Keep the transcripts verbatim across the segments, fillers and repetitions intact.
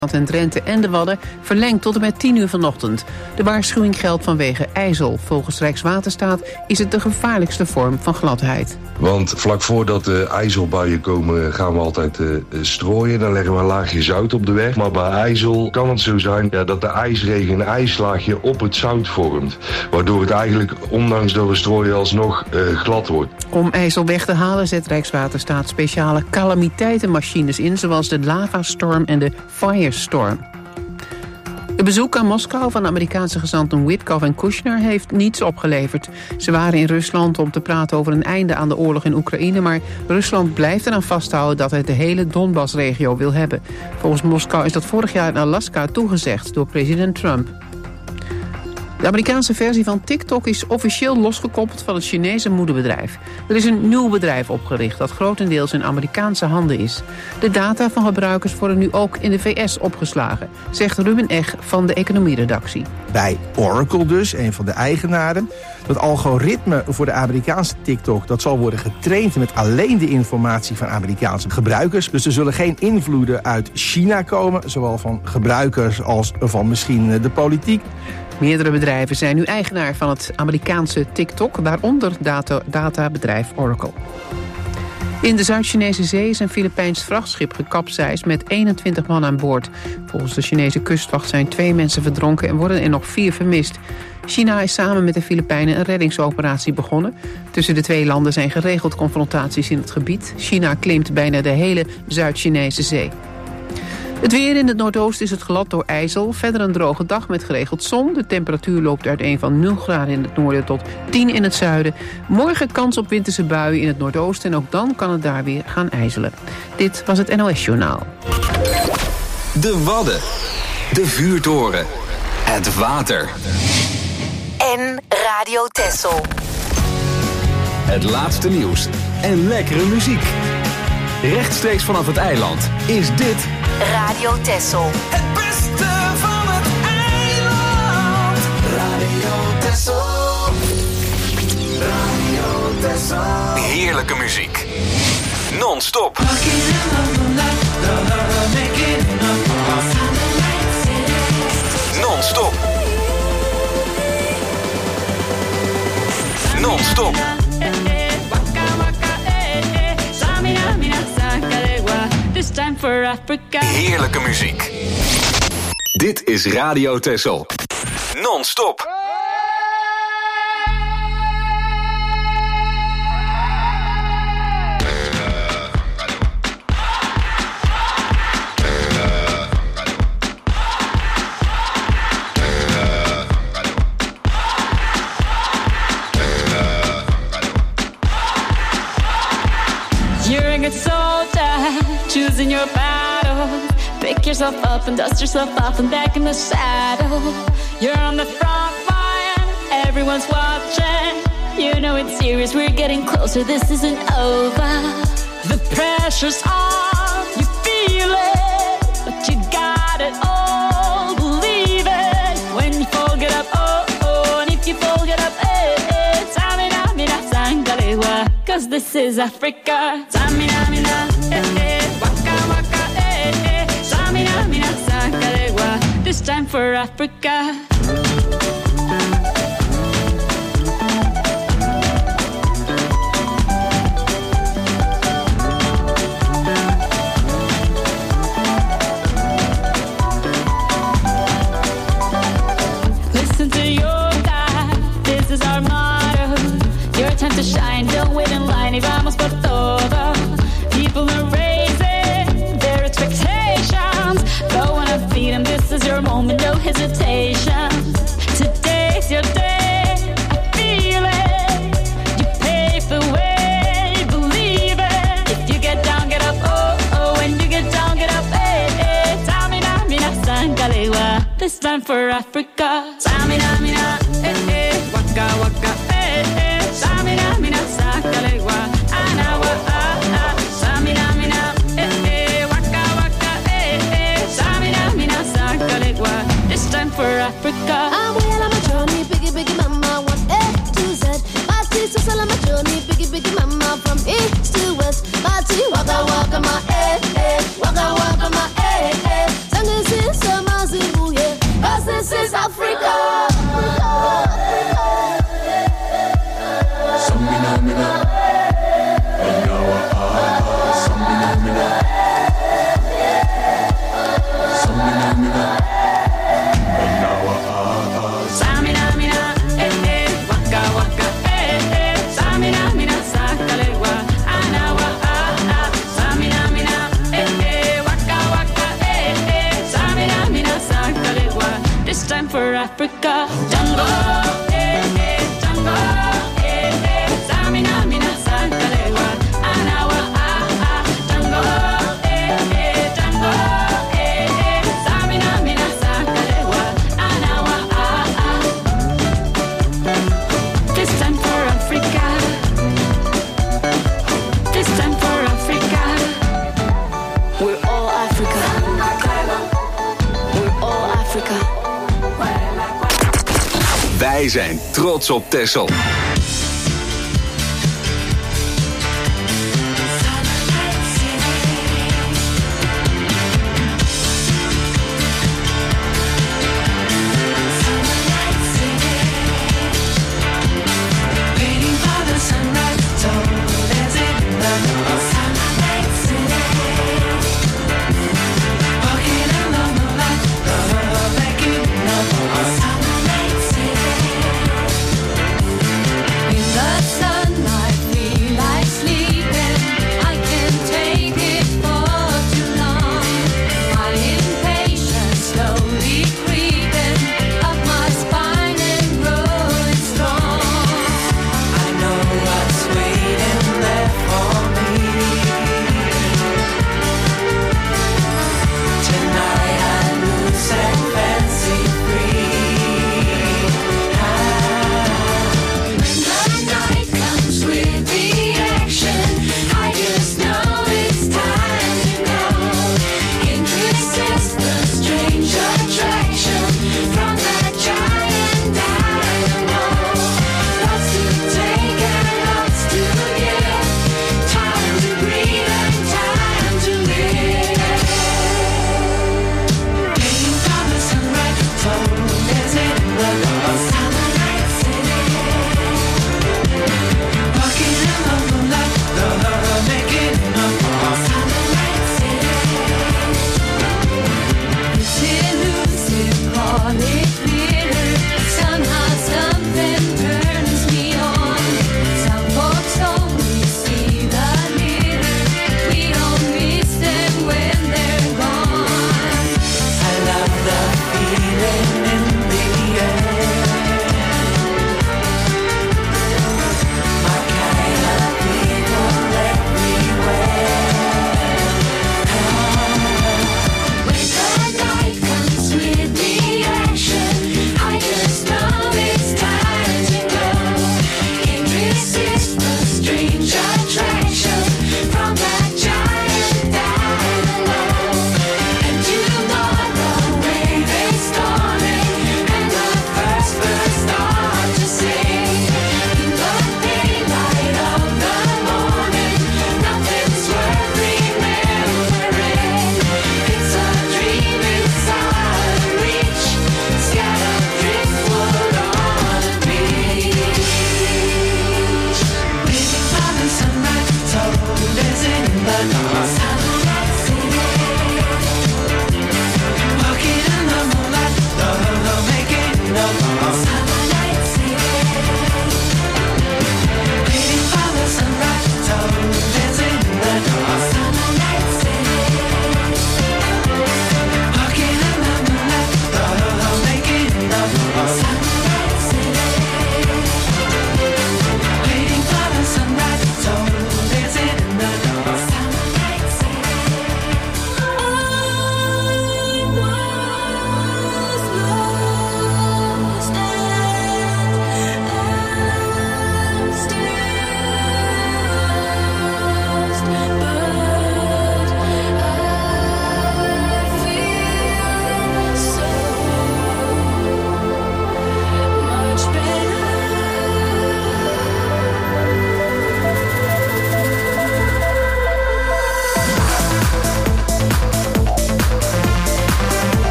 en Drenthe en de Wadden verlengd tot en met tien uur vanochtend. De waarschuwing geldt vanwege ijzel. Volgens Rijkswaterstaat is het de gevaarlijkste vorm van gladheid. Want vlak voordat de ijzelbuien komen gaan we altijd uh, strooien. Dan leggen we een laagje zout op de weg. Maar bij ijzel kan het zo zijn ja, dat de ijsregen een ijslaagje op het zout vormt. Waardoor het eigenlijk, ondanks dat we strooien, alsnog uh, glad wordt. Om ijzel weg te halen zet Rijkswaterstaat speciale calamiteitenmachines in, zoals de lavastorm en de firestorm. Het bezoek aan Moskou van de Amerikaanse gezanten Witkoff en Kushner heeft niets opgeleverd. Ze waren in Rusland om te praten over een einde aan de oorlog in Oekraïne, maar Rusland blijft eraan vasthouden dat het de hele Donbass-regio wil hebben. Volgens Moskou is dat vorig jaar in Alaska toegezegd door president Trump. De Amerikaanse versie van TikTok is officieel losgekoppeld van het Chinese moederbedrijf. Er is een nieuw bedrijf opgericht dat grotendeels in Amerikaanse handen is. De data van gebruikers worden nu ook in de V S opgeslagen, zegt Ruben Eg van de economieredactie. Bij Oracle dus, een van de eigenaren. Dat algoritme voor de Amerikaanse TikTok dat zal worden getraind met alleen de informatie van Amerikaanse gebruikers. Dus er zullen geen invloeden uit China komen, zowel van gebruikers als van misschien de politiek. Meerdere bedrijven zijn nu eigenaar van het Amerikaanse TikTok, waaronder data, databedrijf Oracle. In de Zuid-Chinese Zee is een Filipijns vrachtschip gekapseisd met eenentwintig man aan boord. Volgens de Chinese kustwacht zijn twee mensen verdronken en worden er nog vier vermist. China is samen met de Filipijnen een reddingsoperatie begonnen. Tussen de twee landen zijn geregeld confrontaties in het gebied. China claimt bijna de hele Zuid-Chinese Zee. Het weer in het noordoosten is het glad door ijzel. Verder een droge dag met geregeld zon. De temperatuur loopt uiteen van nul graden in het noorden tot tien in het zuiden. Morgen kans op winterse buien in het noordoosten en ook dan kan het daar weer gaan ijzelen. Dit was het N O S-journaal. De Wadden. De vuurtoren. Het water. En Radio Texel. Het laatste nieuws en lekkere muziek. Rechtstreeks vanaf het eiland is dit Radio Texel. Het beste van het eiland. Radio Texel. Radio Texel. Heerlijke muziek. Non-stop. Non-stop. Non-stop. Time for Africa. Heerlijke muziek. Dit is Radio Texel. Non-stop. You're a good soldier, choosing your battle. Pick yourself up and dust yourself off and back in the saddle. You're on the front line, everyone's watching. You know it's serious, we're getting closer, this isn't over. The pressure's on, you feel it, but you got it all, believe it. When you fall, get up, oh, oh, and if you fall, get up, eh, eh. Tamina, mina, sangalewa, cause this is Africa. Tamina, mina, eh, eh, waka, waka, eh, eh. Tamina, mina, sangalewa, this time for Africa. Time to shine, don't wait in line, y vamos por todo. People are raising their expectations. Go on and feed them, this is your moment, no hesitation. Today's your day, I feel it. You pave the way, believe it. If you get down, get up, oh, oh. When you get down, get up, eh, eh. Tamina, mina, sangalewa, this time for Africa. Tamina, mina, eh, eh. Waka, waka, eh, eh. Samina, mina, sakalewa, anawa, ah, ah. Samina, mina, eh, eh. Waka, waka, eh, eh. Samina, mina, sakalewa, this time for Africa. I'm well on my journey, biggie, biggie, mama, one A to Z. Party, so on my journey, biggie, biggie, mama, from east to west. Party, waka, waka, my, eh, eh. Waka, waka, my, eh, eh. Sangisi, Africa. Samina mina, Enawa ah, Samina mina, Samina mina, Enawa ah, Samina mina, eh eh, waka waka, eh eh. Samina mina, sakalewa, anawa ah ah. Samina mina, eh eh, waka waka, eh eh. Samina mina, sakalewa. This time for Africa, Jungle, eh eh, jungle. Samina mina sakalewa, anawa ah ah, tango eh eh, tango eh eh. Samina mina sakalewa, anawa ah ah. This time for Africa, this time for Africa. We're all Africa, we're all Africa. Wij zijn trots op Texel.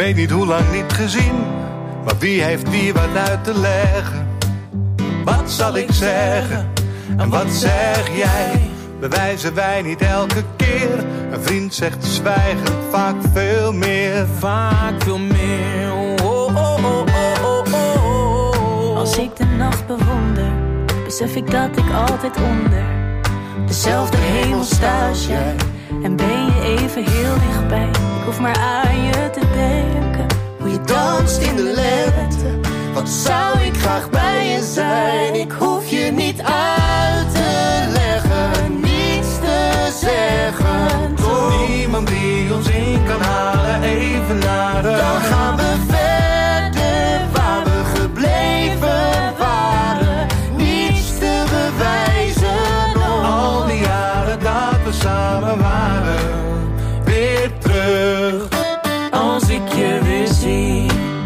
weet niet hoe lang niet gezien, maar wie heeft wie wat uit te leggen? Wat zal ik zeggen en wat zeg jij? Bewijzen wij niet elke keer? Een vriend zegt zwijgen vaak veel meer. Vaak veel meer. Oh, oh, oh, oh, oh, oh. Als ik de nacht bewonder, besef ik dat ik altijd onder dezelfde hemel sta als jij. En ben je even heel dichtbij. Ik hoef maar aan je te denken. Hoe je danst in de lente. Wat zou ik graag bij je zijn. Ik hoef je niet uit te leggen, niets te zeggen. Toch niemand die ons in kan halen, even nader. Dan gaan we verder waar we gebleven waren. Niets te bewijzen nog. Al die jaren dat we samen waren, weer terug. Als ik je weer zie.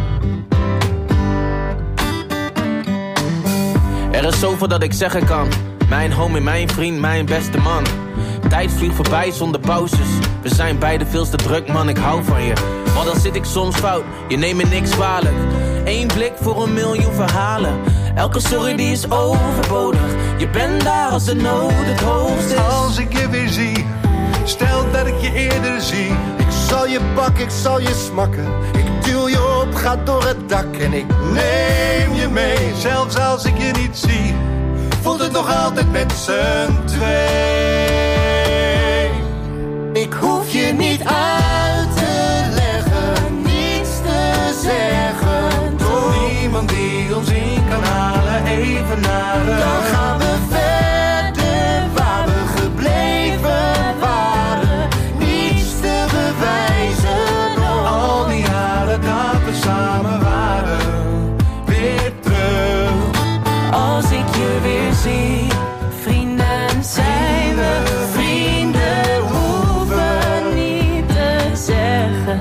Er is zoveel dat ik zeggen kan. Mijn homie, mijn vriend, mijn beste man. Tijd vliegt voorbij zonder pauzes. We zijn beide veel te druk, man, ik hou van je. Maar dan zit ik soms fout, je neemt me niks kwalijk. Eén blik voor een miljoen verhalen. Elke sorry die is overbodig. Je bent daar als de nood het hoogst is. Als ik je weer zie, stel dat ik je eerder zie. Ik zal je pakken, ik zal je smakken. Ik duw je op, ga door het dak en ik neem je mee. Zelfs als ik je niet zie, voelt het nog altijd met z'n twee. Ik hoef je niet uit te leggen, niets te zeggen. Toch niemand die ons in kan halen, even nader. Dan gaan we verder waar we gebleven waren. Niets te bewijzen nog. Al die jaren dat we samen waren, weer terug. Als ik je weer zie, vrienden zijn we. Vrienden hoeven niet te zeggen.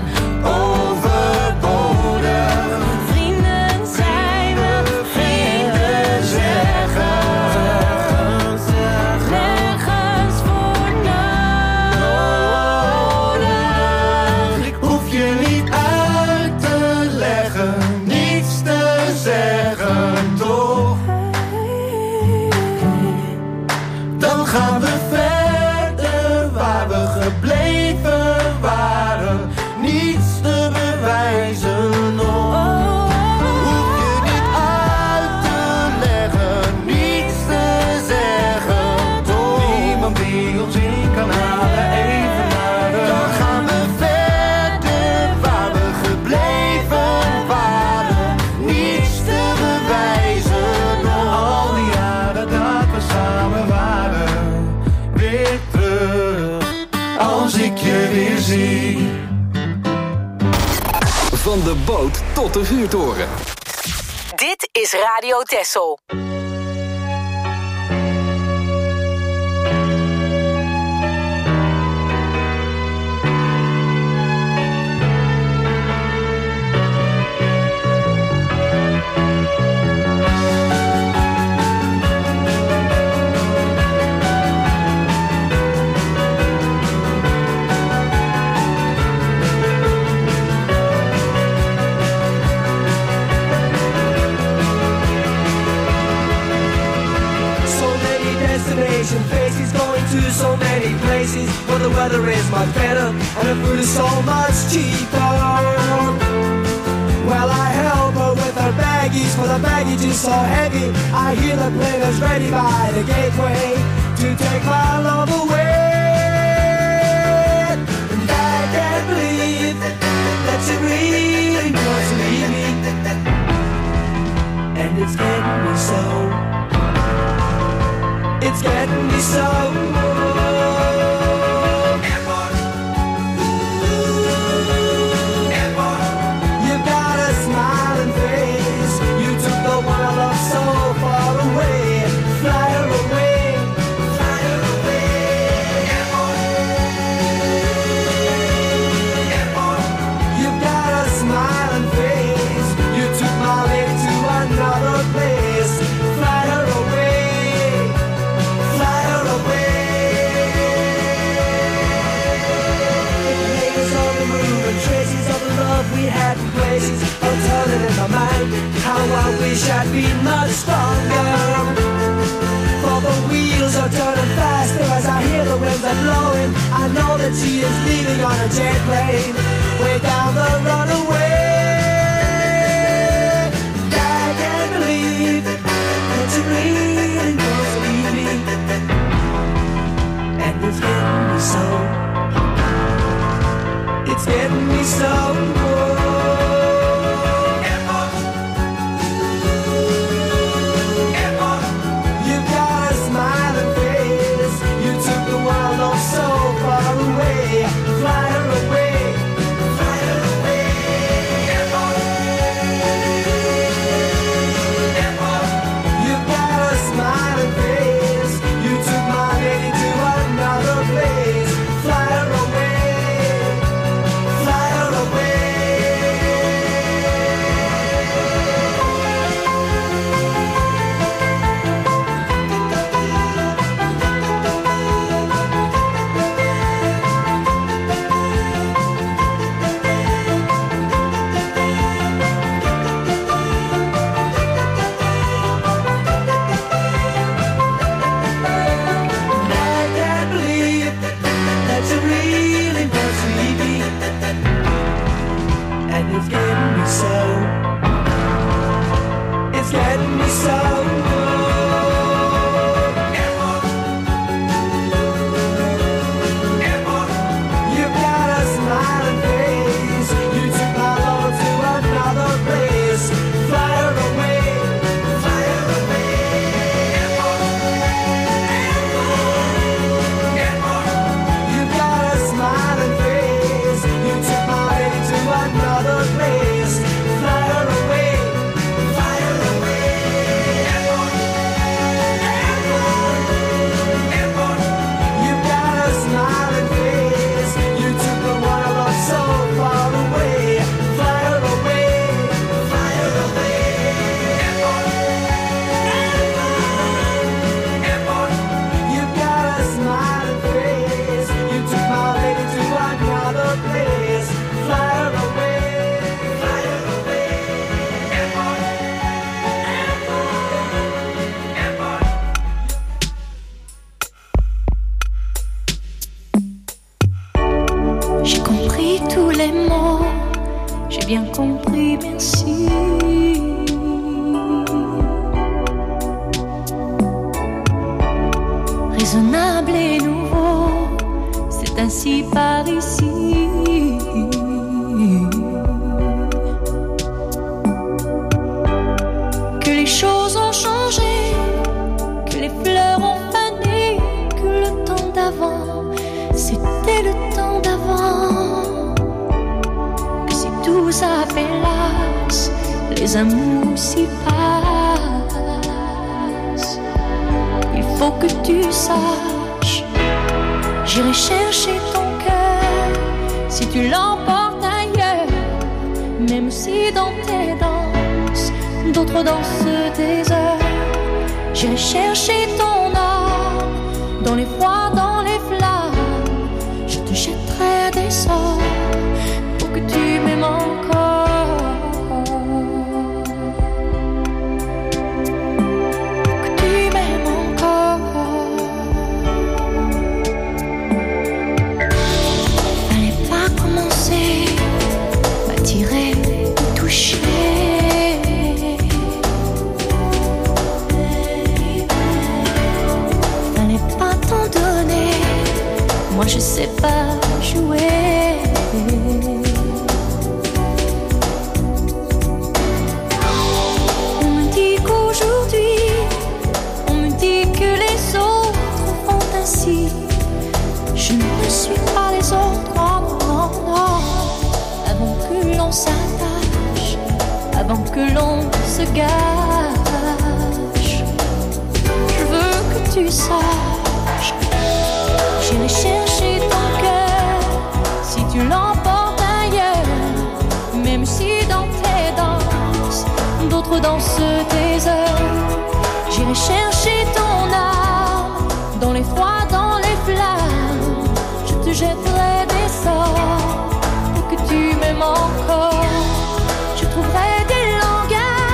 Overbodig. Vrienden zijn we. Vrienden zeggen. Nergens voor nodig. Ik hoef je niet uit te leggen, niets te zeggen, toch? Dan gaan we verder waar we gebleven waren. Niets te bewijzen nog. Hoef je niet uit te leggen, niets te zeggen, toch? Niemand die ons in kan halen, even nader. Dan gaan we verder waar we gebleven waren. Niets te bewijzen nog. Al die jaren dat we samen waren, weer terug. Als ik je weer zie. Van de boot tot de vuurtoren. Dit is Radio Texel. Faces going to so many places where the weather is much better and the food is so much cheaper. Well, I help her with her baggies, for the baggage is so heavy. I hear the players ready by the gateway to take my love away. And I can't believe that she really wants to leave me, and it's getting me so. It's getting me so. Airport. Ooh. Airport. You've got a smiling face. You took the one I love so far away. Fly her away. Fly her away. Airport. Airport. You've got a smiling face. You took my lady to another place. Fly her away. Fly her away. How I wish I'd been much stronger. For the wheels are turning faster as I hear the winds are blowing. I know that she is leaving on a jet plane, way down the runaway. I can't believe that you really don't leave me, and it's getting me so. It's getting me so. Bien compris, merci. Raisonnable et nouveau, c'est ainsi par ici. Que les choses ont changé, que les fleurs ont fané, que le temps d'avant, c'était le temps d'avant. Tout s'appelasse, les amours s'y passent. Il faut que tu saches, j'irai chercher ton cœur si tu l'emportes ailleurs. Même si dans tes danses, d'autres dansent des heures. J'irai chercher ton âme, dans les froids, dans les flammes. Je te jetterai des sorts que tu m'aimes encore, que tu m'aimes encore. Fallait pas commencer, m'attirer, me toucher. Fallait pas t'en donner, moi je sais pas jouer. Je ne suis pas les autres, non, non, non. Avant que l'on s'attache, avant que l'on se gâche, je veux que tu saches, j'irai chercher ton cœur si tu l'emportes ailleurs. Même si dans tes danses, d'autres dansent tes heures. J'irai chercher ton âme, dans les froids, dans les flammes. Je te jetterai des sorts pour que tu m'aimes encore. Je trouverai des langages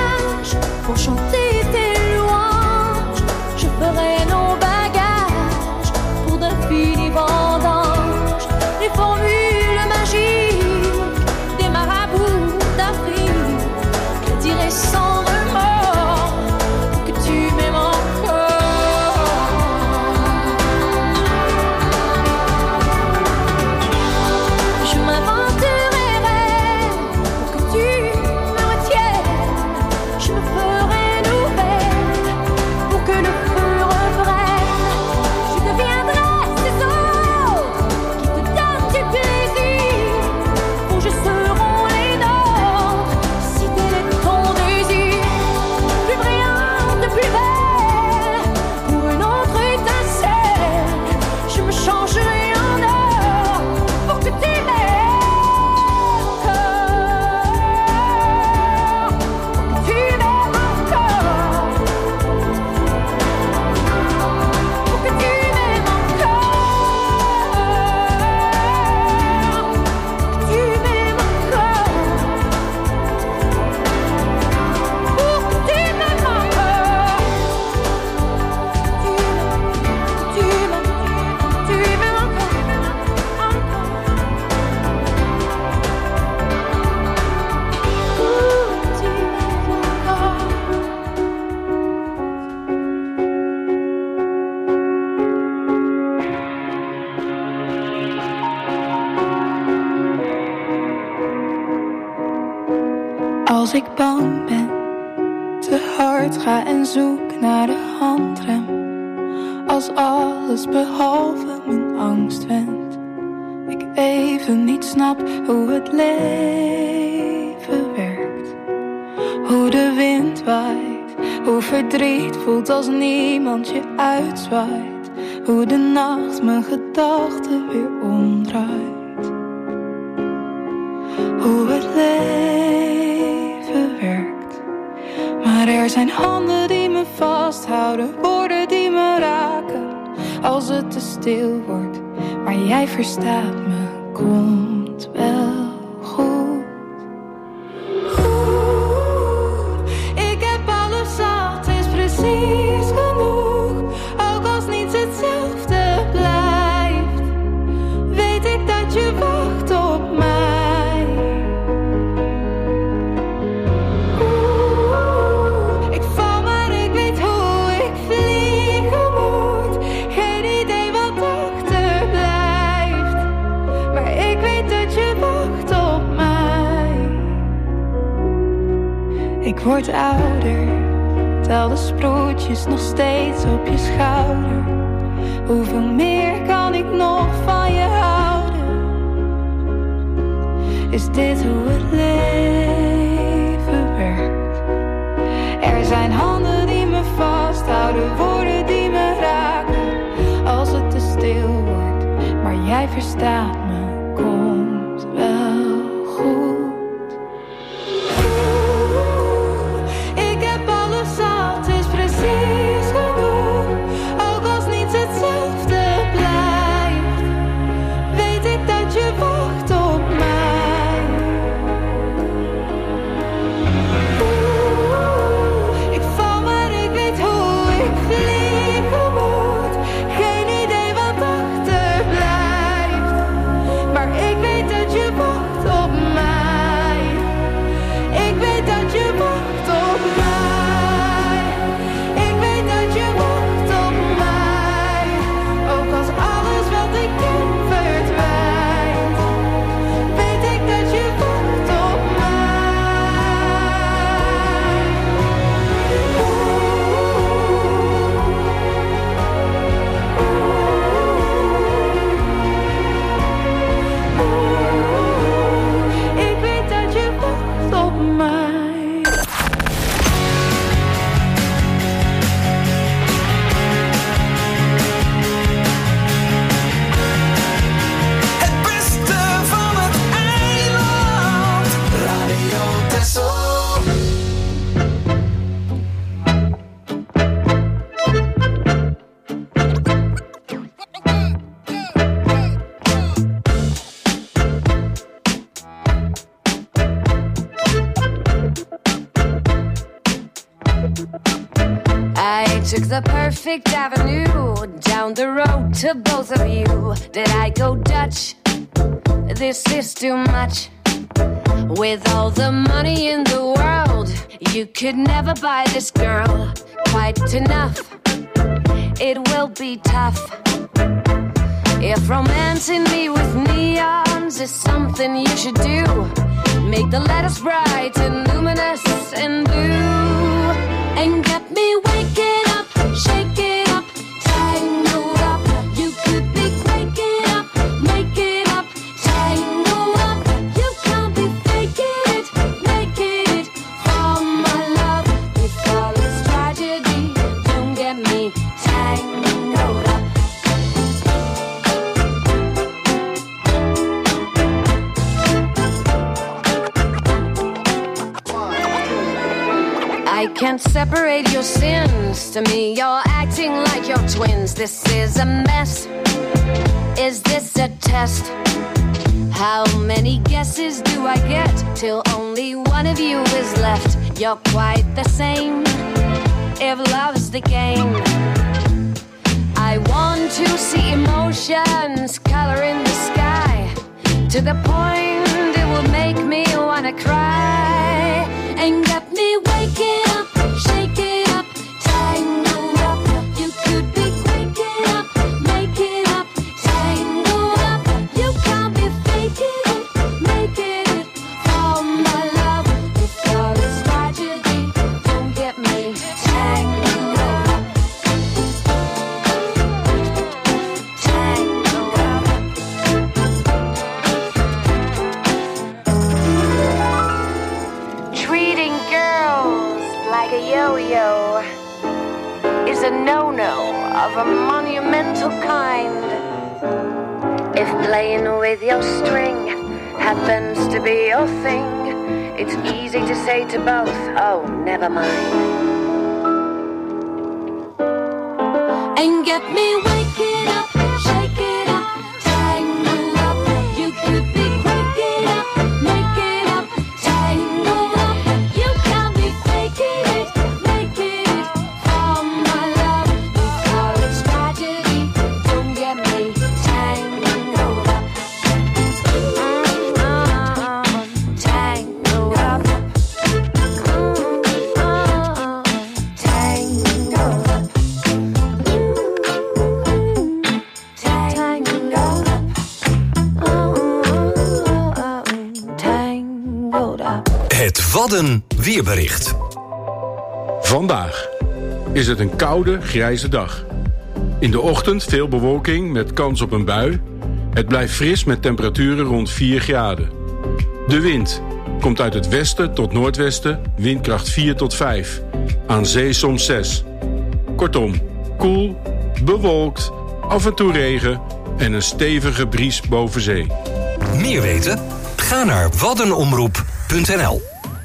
Als ik bang ben, te hard ga en zoek naar de handrem. Als alles behalve mijn angst wendt. Ik even niet snap hoe het leven werkt. Hoe de wind waait, hoe verdriet voelt als niemand je uitzwaait. Hoe de nacht mijn gedachten weer omdraait. Hoe het leven werkt. Maar er zijn handen die me vasthouden, woorden die me raken. Als het te stil wordt, maar jij verstaat me, komt wel goed. Oeh, ik heb alles zat, is precies genoeg. Ook als niets hetzelfde blijft, weet ik dat je wacht op mij. Ik word ouder, tel de sproetjes nog steeds op je schouder. Hoeveel meer kan ik nog van je houden? Is dit hoe het leven werkt? Er zijn handen die me vasthouden, woorden die me raken. Als het te stil wordt, maar jij verstaat me, komt wel goed. Took the perfect avenue down the road to both of you. Did I go Dutch? This is too much. With all the money in the world, you could never buy this girl quite enough. It will be tough. If romancing me with neons is something you should do, make the letters bright and luminous and blue, and get me waking up, shake it up, tangled up. You could be waking up, make it up, tangled up. You can't be faking it, making it for my love. With all its tragedy, don't get me tangled up. I can't separate your sins. To me, you're acting like you're twins. This is a mess. Is this a test? How many guesses do I get till only one of you is left? You're quite the same, if love's the game. I want to see emotions color in the sky, to the point it will make me wanna cry, and get me waking up, shake it up, tangled up. You could be waking up, making up, tangled up. You can't be faking it, making it for my love. With all is a no-no of a monumental kind. If playing with your string happens to be your thing, it's easy to say to both, oh, never mind. And get me waking up, shake it up, tangle up. You could be breaking up, make it up, tangle up. You got me faking it, making it for my love. Before it's tragedy, don't get me tangled up. Mm, tangled up. Mm, tangled up. Het Wadden weerbericht. Vandaag is het een koude, grijze dag. In de ochtend veel bewolking met kans op een bui. Het blijft fris met temperaturen rond vier graden. De wind komt uit het westen tot noordwesten, windkracht vier tot vijf. Aan zee soms zes. Kortom, koel, bewolkt, af en toe regen en een stevige bries boven zee. Meer weten? Ga naar waddenomroep punt n l.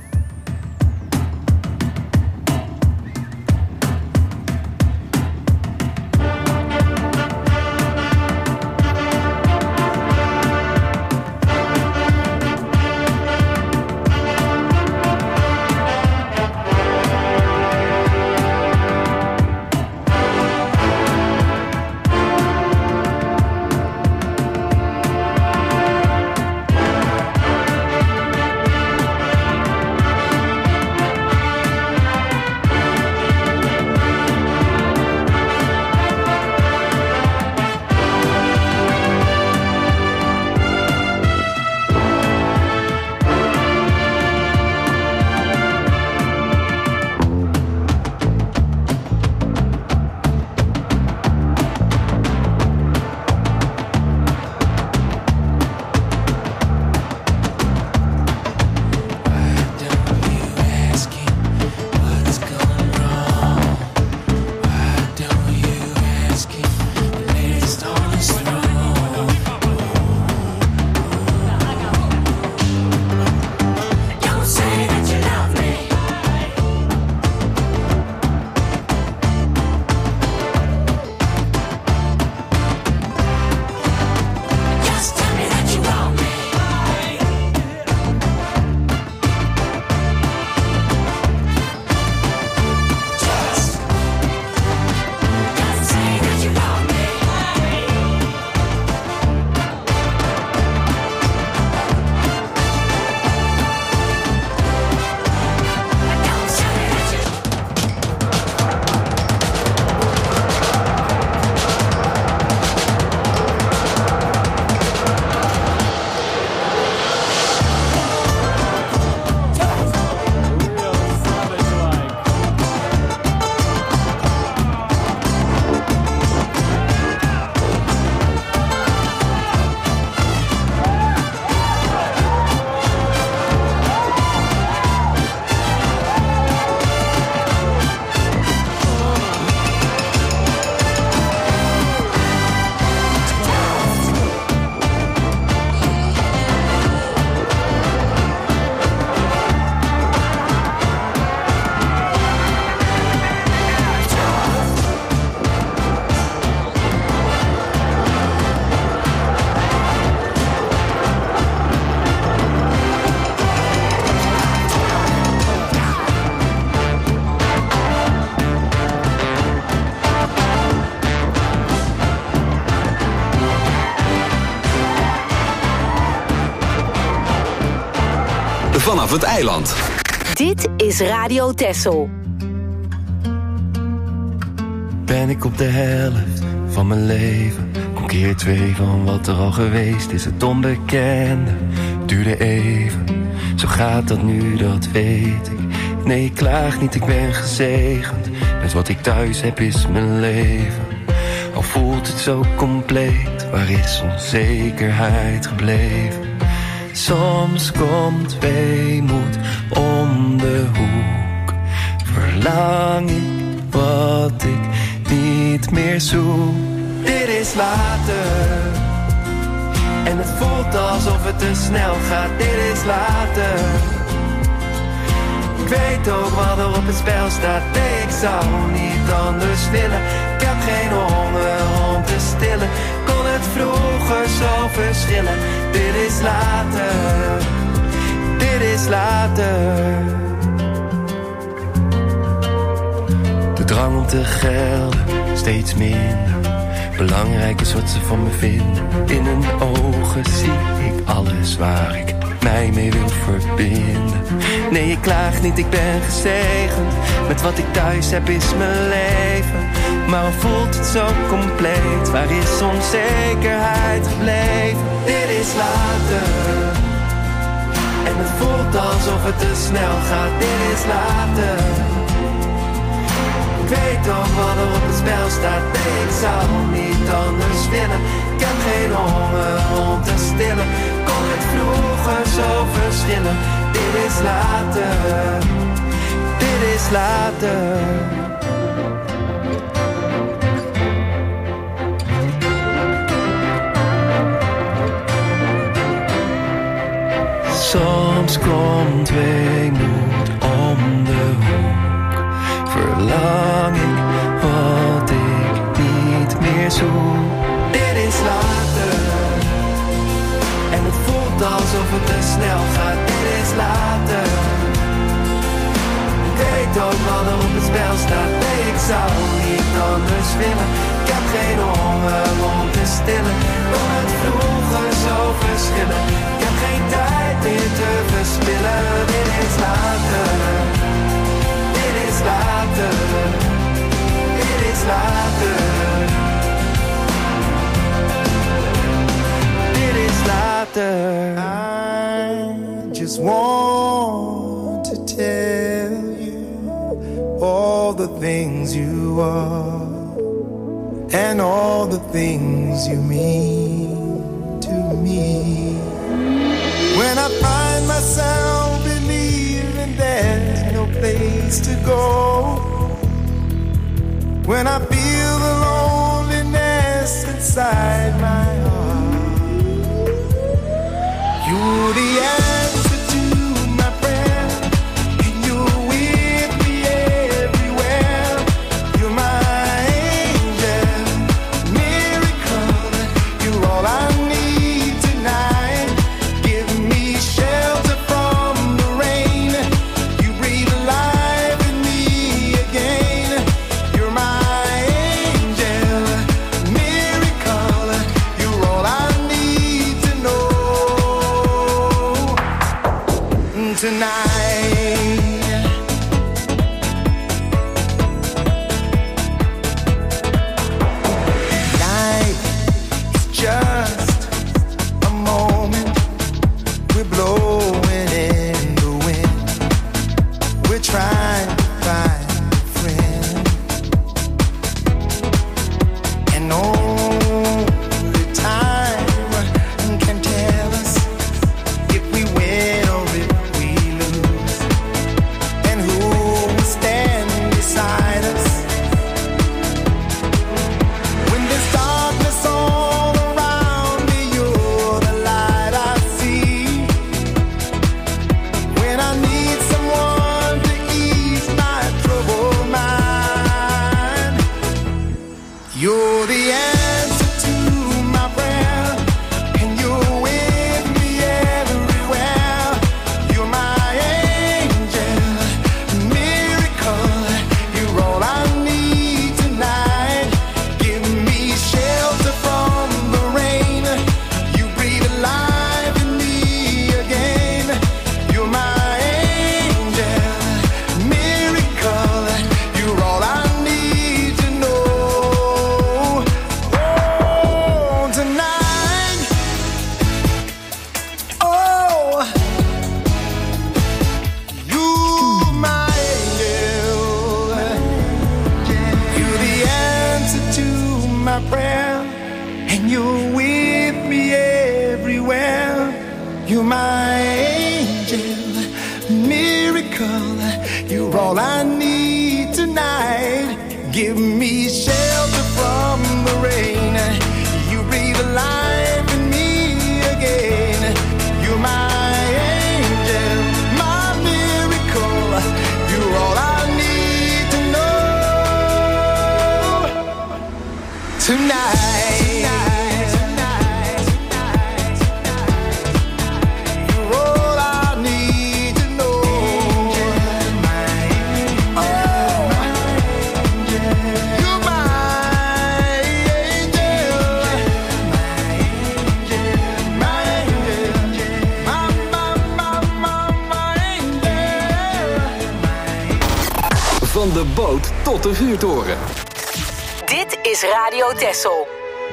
Vanaf het eiland. Dit is Radio Texel. Ben ik op de helft van mijn leven, kom keer twee van wat er al geweest is. Het onbekende duurde even, zo gaat dat nu, dat weet ik. Nee, ik klaag niet, ik ben gezegend, met wat ik thuis heb is mijn leven. Al voelt het zo compleet, waar is onzekerheid gebleven? Soms komt weemoed om de hoek, verlang ik wat ik niet meer zoe. Dit is later. En het voelt alsof het te snel gaat. Dit is later. Ik weet ook wat er op het spel staat. Nee, ik zou niet anders willen. Ik heb geen honger om te stillen. Kon het vroeger zo verschillen. Dit is later. Dit is later. De drang om te gelden, steeds minder. Belangrijk is wat ze van me vinden. In hun ogen zie ik alles waar ik mij mee wil verbinden. Nee, ik klaag niet, ik ben gezegend. Met wat ik thuis heb is mijn leven. Maar al voelt het zo compleet. Waar is onzekerheid gebleven? Dit is later. En het voelt alsof het te snel gaat. Dit is later. Ik weet ook wat er op het spel staat. Nee, ik zou niet anders willen. Ik heb geen honger om te stillen. Kon het vroeger zo verschillen. Dit is later. Dit is later. Soms komt weemoed om de hoek. Verlang ik wat ik niet meer zoek. Dit is later. En het voelt alsof het te snel gaat. Dit is later. Ik weet ook wat er op het spel staat. Nee, ik zou niet anders willen. Ik heb geen honger om te stillen. Kon het vroeger zo verschillen. Ik heb geen tijd meer te verspillen. Dit is later. Dit is later. Dit is later. Dit is later. I just want to tell you all the things you are and all the things you mean to me. When I find myself believing there's no place to go, when I feel the loneliness inside my heart, you're the answer to my prayer, and you're with me everywhere. You're my angel, miracle, you're all I need tonight. Give me shelter from the rain, you breathe life in me again. You're my angel, miracle, you're all I need to know tonight. Life is just a moment. We're blowing in the wind. We're trying to find a friend. And only time can tell us if we win or if we lose, and who will stand beside us when there's darkness all around me. You're the light I see when I need someone to ease my troubled mind. You're the answer to my prayer, and you're with me everywhere. You're my angel, miracle, you're all I need tonight. Give me shelter from the rain, you breathe life in me again. You're my angel, miracle, you're all I need to know. Oh, tonight, oh, you're my angel. You're the answer to my prayer, and you're with me everywhere. You're my angel, miracle, you're all I need tonight. Give me shelter tonight. You're all I need to know. Oh, you're my angel, my angel, my, my, my, my, my angel. Van de boot tot de vuurtoren. Dit is Radio Texel.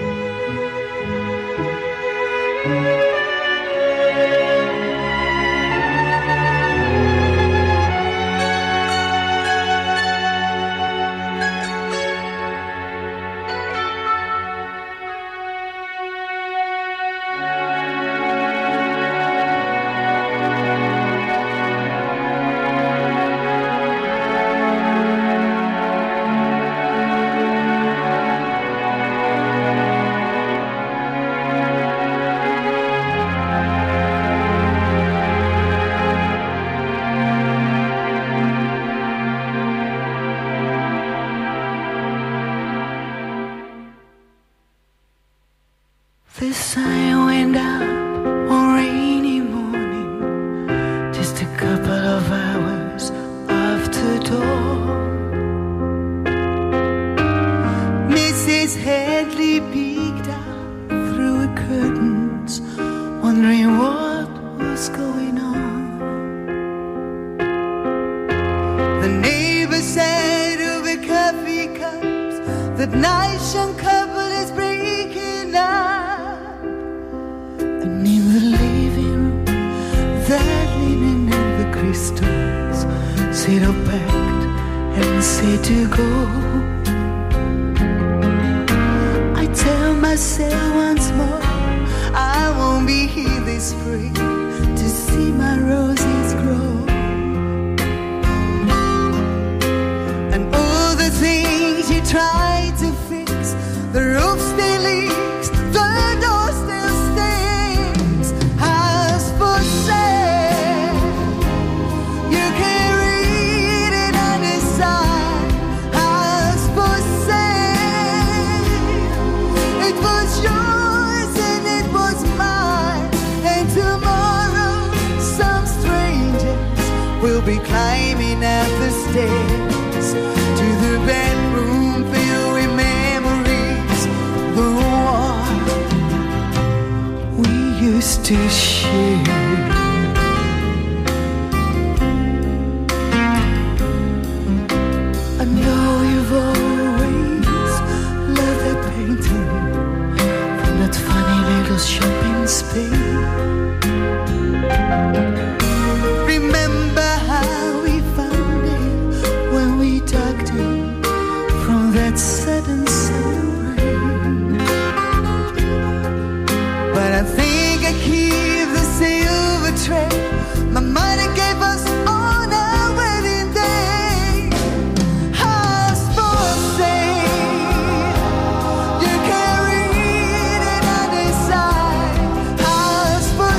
The sun went down one rainy morning, just a couple of hours after dawn. Missus Headley peeked out through her curtains, wondering what was going on. The neighbor said over coffee cups that nice young couple is breaking up. And in the living room, that linen and the crystals sit up packed and said to go. I tell myself once more, I won't be here this spring to see my roses grow. And all the things you tried to fix, the roof still leaks, the door still stinks. House for sale, you can read it on the sign. House for sale, it was yours and it was mine. And tomorrow some strangers will be climbing up the stairs to the bedroom filled with memories, the one we used to share. I know you've always loved that painting from that funny little shop in Spain. Remember how we found it when we tucked in from that sudden summer rain. But I think I keep the silver tray my mother gave us on our wedding day. House for sale, you can read it on the side. House for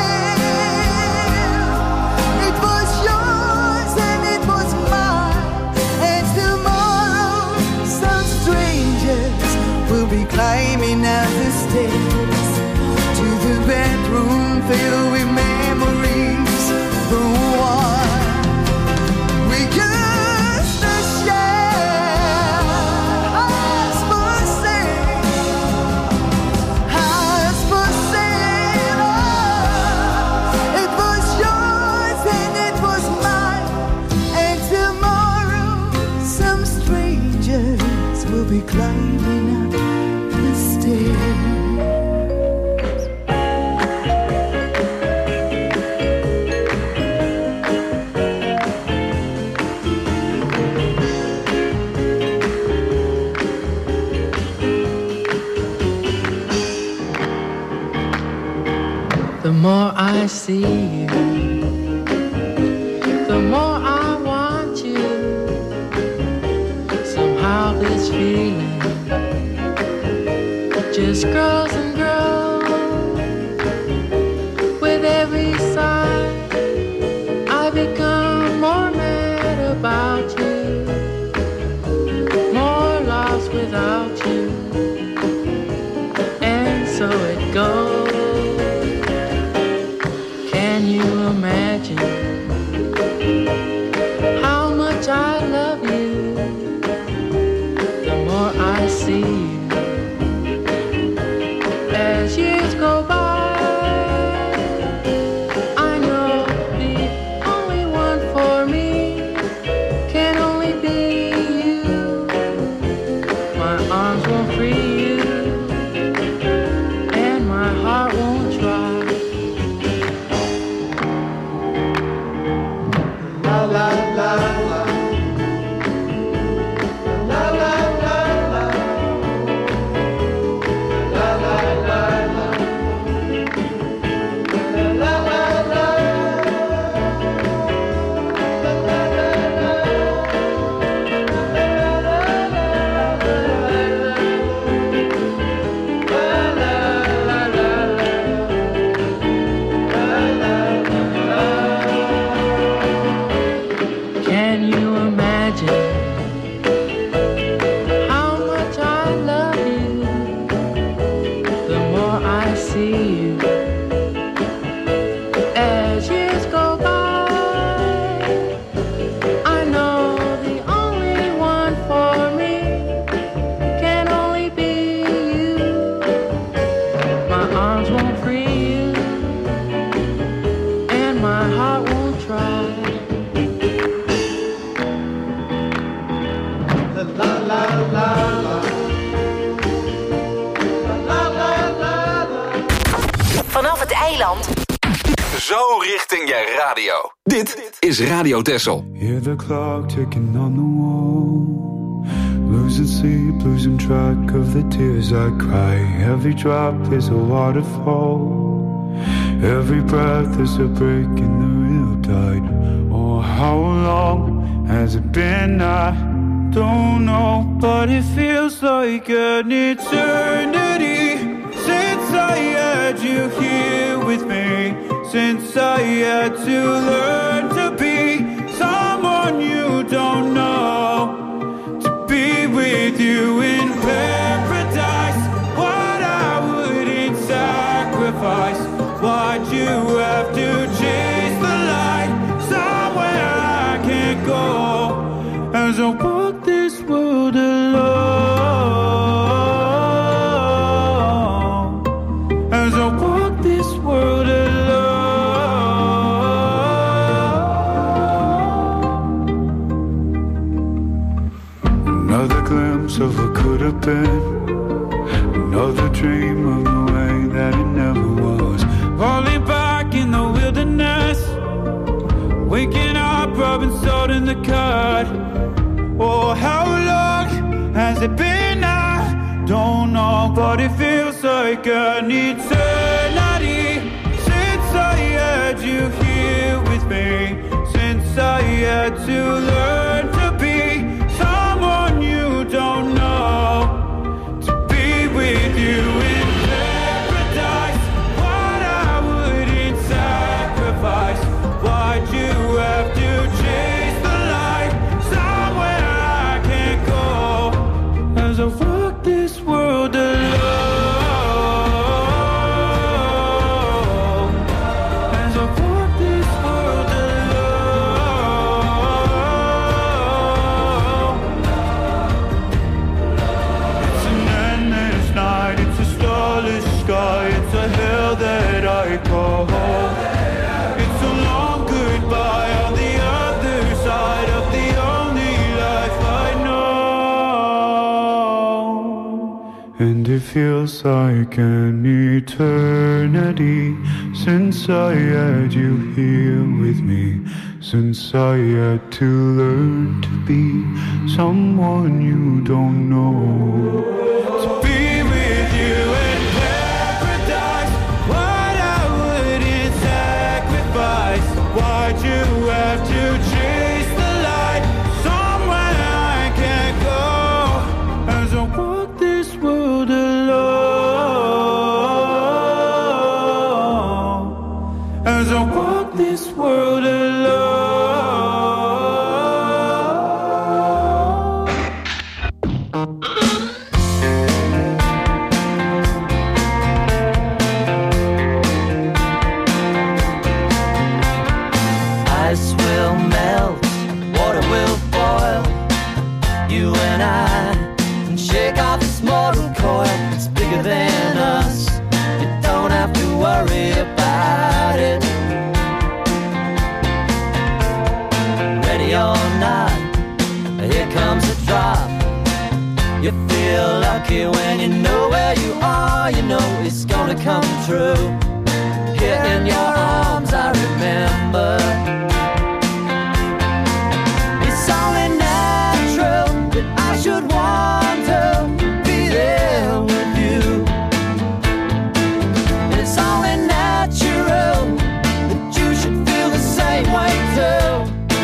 sale, it was yours and it was mine. And tomorrow some strangers will be climbing up the stairs to the bedroom filled with memories, the one we used to share. House for sale, house for sale, oh, it was yours and it was mine. And tomorrow some strangers will be climbing up the stairs. The more I see you, the more I want you. Somehow this feeling just grows and grows. With every sigh, I become more mad about you, more lost without you. see you. As years go by, I know the only one for me can only be you. My arms won't free you, and my heart won't try. La la la la. La la la la. La la la la. La la la. Can you imagine how much I love you? The more I see you, as years go by, I know the only one for me can only be you. My arms won't free you, and my heart won't try. La la la la. La la la la. Vanaf het eiland. Zo richting je radio. Dit is Radio Texel. Hear the clock ticking on the wall. Losing sleep, losing track of the tears I cry. Every drop is a waterfall. Every breath is a break in the real tide. Oh, how long has it been? I don't know, but it feels like an eternity since I had you here with me. Since I had to learn to be someone you don't know, to be with you in paradise. What I wouldn't sacrifice. Why'd you have to chase the light somewhere I can't go? As I walk this world alone, as I walk this world alone. Another glimpse of what could have been, another dream of the way that it never was. Falling back in the wilderness, waking up, rubbing salt in the cut. Oh, how long has it been? I don't know, but it feels like an eternity since I had you here with me. Since I had to learn to be someone you don't know, to be with you in paradise. What I wouldn't sacrifice. Why'd you have to chase the light somewhere I can't go? As I walk this world alone, as I walk this world alone. It's an endless night, it's a starless sky, it's a hell that I call home. It's a long goodbye on the other side of the only life I know. And it feels like an eternity since I had you here with me. Since I had to learn to be someone you don't know. To be with you in paradise. What I wouldn't sacrifice. Why'd you have to chase the light somewhere I can't go? As I walk this world alone, as I walk this world alone. Ice will melt, water will boil. You and I can shake off the smoke. it's bigger than us. You don't have to worry about it. Ready or not, here comes the drop. You feel lucky when you know where you are. You know it's gonna come true. Here in your arms I remember. It's only natural that I should want to be there with you. It's only natural that you should feel the same way too.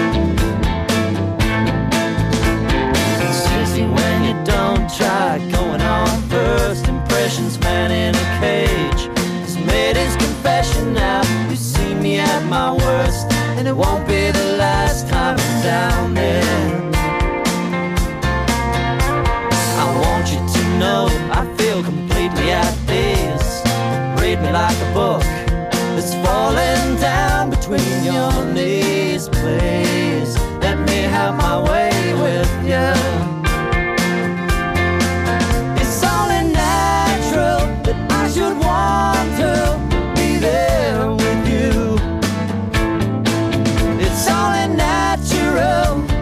It's easy when you don't try. Going on first impressions, man in a cage. He's made his confession now. You see me at my worst, and it won't be the last time I'm down there. I want you to know I feel completely at peace. Read me like a book that's falling down between your knees. Please let me have my way with you. It's only natural that I should want to be there with you. It's only natural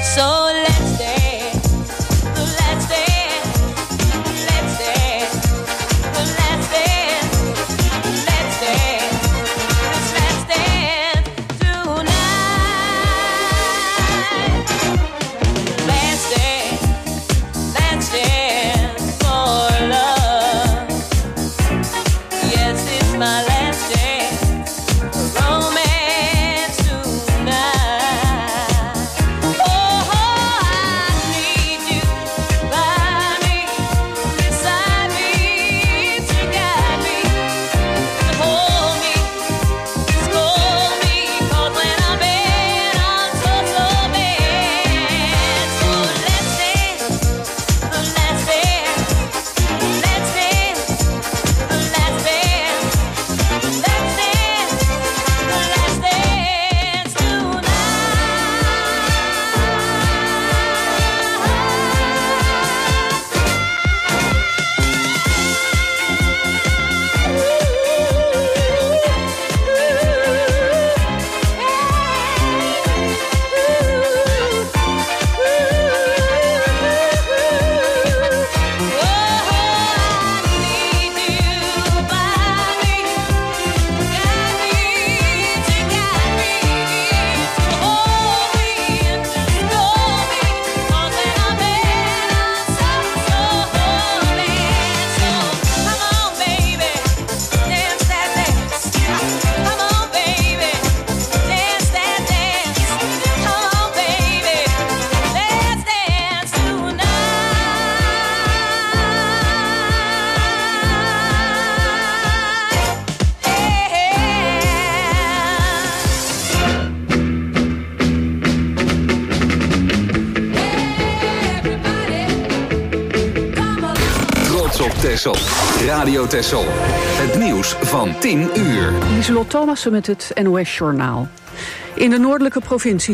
Texel. Radio Texel. Het nieuws van tien uur. Lieselot Thomassen met het N O S-journaal. In de noordelijke provincie